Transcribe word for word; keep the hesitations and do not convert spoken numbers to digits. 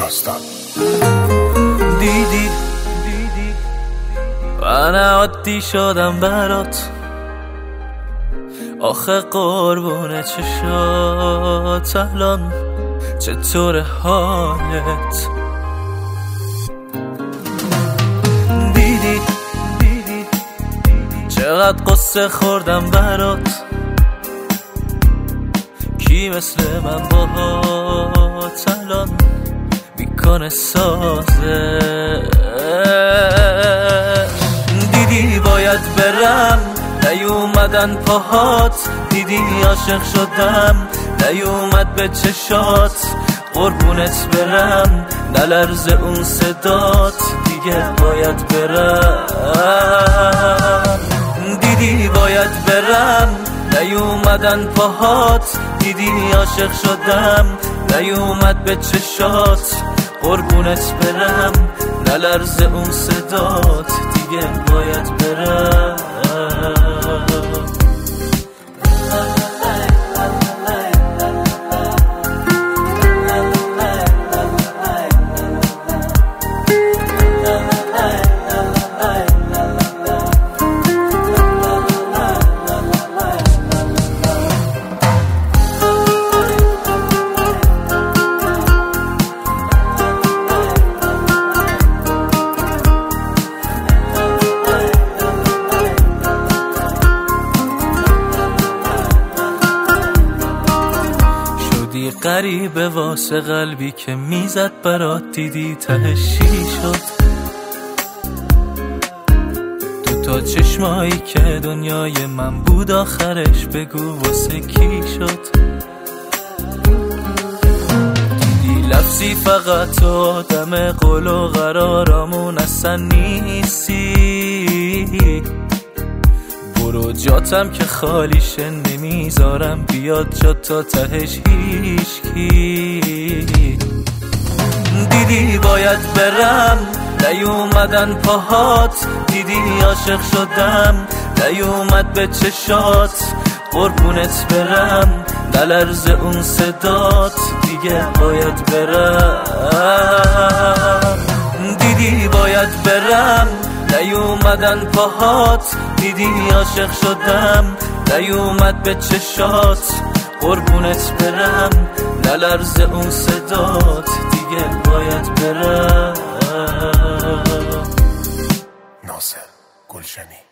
داستان. دیدی من عادی شدم برات، آخه قربون چشات الان چطور حالت؟ دیدی چقدر قصه خوردم برات، کی مثل من باهات الان میکنه سازه؟ دیدی باید برم نیومدن پاهات، دیدی عاشق شدم نیومد به چشات، قربونت برم نلرزه اون صدات، دیگه باید برم. دیدی باید برم نیومدن پاهات، دیدی عاشق شدم نیومد به چشات، قربونت برم نلرزه اون صدات، دیگه باید برم. غریبه واسه قلبی که میزد برات، دیدی تهش چی شد؟ تو تا چشمایی که دنیای من بود آخرش بگو واسه کی شد؟ دیدی لفظی فقط تو آدم قول و قرارامون اصلا نیستی، برو جاتم که خالیشه نمیذارم بیاد جا تا تهش هیچکی. دیدی باید برم نیومدن پاهات، دیدی عاشق شدم نیومد به چشات، قربونت برم نلرزه اون صدات، دیگه باید برم. دیدی باید برم نیومدن پاهات، دیدی عاشق شدم نیومد به چشات، قربونت برم نلرزه اون صدات، دیگه باید برم. ناصر گلشنی.